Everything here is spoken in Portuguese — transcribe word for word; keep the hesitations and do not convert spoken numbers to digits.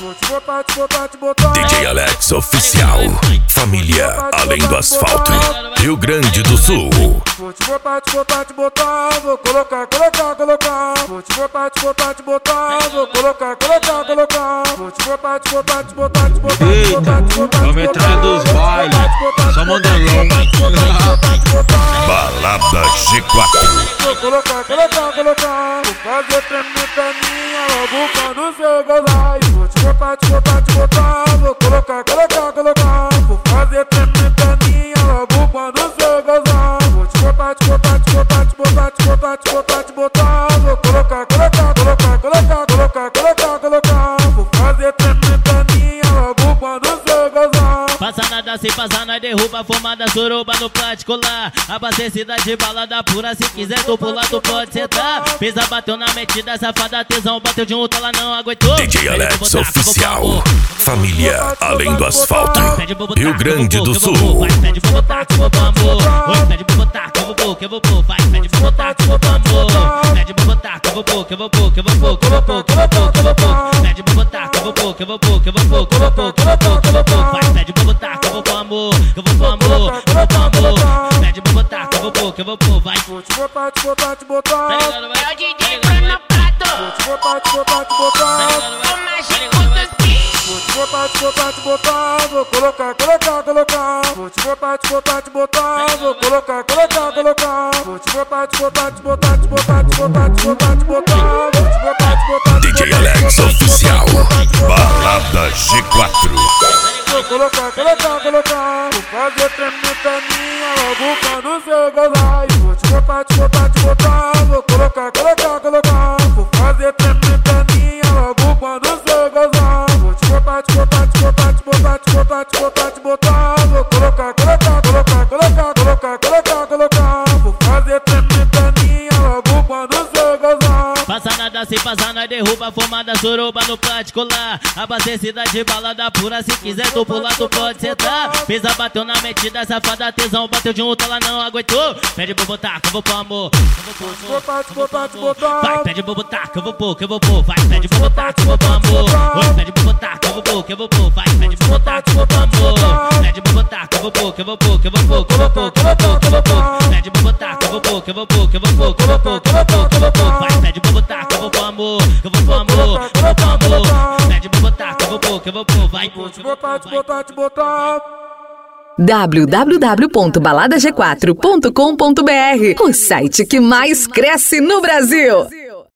D J Alex Oficial, família além do asfalto, Rio Grande do Sul. Vou te botar, te botar, te botar, vou colocar, colocar, colocar. Vou te botar, te botar, te botar, vou colocar, colocar, colocar. Vou te botar, te botar, te botar, te botar, te botar, te botar. Vamos entrar dos bailes, só mandelão. Balada G quatro. Vou colocar, colocar, colocar. Vou fazer tremer pra minha logo quando cê gozar. Vou te botar, te botar, te botar, vou colocar, colocar, colocar. Vou fazer tremer pra minha logo quando cê gozar. Vou te botar, te botar, te botar, te botar, te botar, te botar, te botar. Vou colocar, colocar, colocar, colocar, colocar, colocar, colocar. Vou fazer tremer pra minha logo quando cê gozar. Passa nada sem passar, nós derruba a fumada, suruba no particular. Abastecida de balada pura, se quiser tu pular, tu pode sentar. Pisa, bateu na metida, safada, tesão, bateu de um, ela não aguentou. D J Alex Oficial, família além do asfalto, Rio Grande do Sul. Pede pra botar, que eu vou pro amor. Oi, pede pra botar, que eu vou pôr, que eu vou pôr. Vai, pede pra botar, que eu vou pro amor. Pede pra botar, que eu vou pôr, que eu vou pôr, que eu vou pôr, que eu vou pôr, que eu vou pôr, que eu vou pôr. Pede pra botar, que eu vou pôr, que eu vou pôr, que eu vou pôr, que eu vou pôr, que eu vou pôr, que eu vou pôr. Vai, pede pra botar, que eu vou pro amor, que eu vou pro amor, que eu vou pro amor. Pede pra botar, que eu vou pôr, que eu vou pôr. Vai. Vou te botar, te botar, te botar. É o D J no prato. Vou te botar, te botar, te botar. O mágico do beat. Vou te botar, te botar, te botar, vou colocar, colocar, colocar. Vou te botar, te botar, te botar, vou colocar, colocar, colocar. Vou te botar, te botar, te botar, te botar, te botar, te botar, te botar. Vou te botar, te botar, D J Alex Oficial, Balada G quatro. vou colocar, colocar, colocar. Vou fazer tremer pra minha logo quando cê gozar. Vou te botar, te botar, te botar, vou colocar, colocar, colocar. Vou fazer tremer pra minha logo quando cê gozar. Vou te botar, te botar, te botar, te botar, te botar, te botar, te botar. Vou colocar, colocar, colocar, colocar, colocar, colocar, colocar. Vou fazer tremer pra minha logo quando cê gozar. Passa nada sem passar, nós derruba a fumada, suruba no particular. Abastecida de balada pura, se quiser tu pular, tu pode sentar. Pisa, bateu na metida, safada, tesão, bateu de um, ela não aguentou. Pede pra botar, que eu vou pro amor. Vou te botar, te botar, te botar. Vai, pede pra botar, que eu vou pôr, que eu vou pôr. Vai, pede pra botar, que eu vou pro amor. Oi, pede pra botar, que eu vou pôr, que eu vou pôr. Vai, pede pra botar, que eu vou pro amor. Pede pra botar, que eu vou pôr, que eu vou pôr, que eu vou pôr, que eu vou pôr, que eu vou pôr, que eu vou pôr. Pede pra botar, que eu vou pôr, que eu vou pôr, que eu vou pôr, que eu vou pôr, que eu vou pôr, que eu vou pôr. Vai, pede pra botar, que eu vou pro amor, que eu vou pro amor, que eu vou pro amor. Pede pra botar, que eu vou pôr, que eu vou pôr. Vai, Vou te botar, te botar, te botar. w w w ponto balada g quatro ponto com ponto b r, o site que mais cresce no Brasil.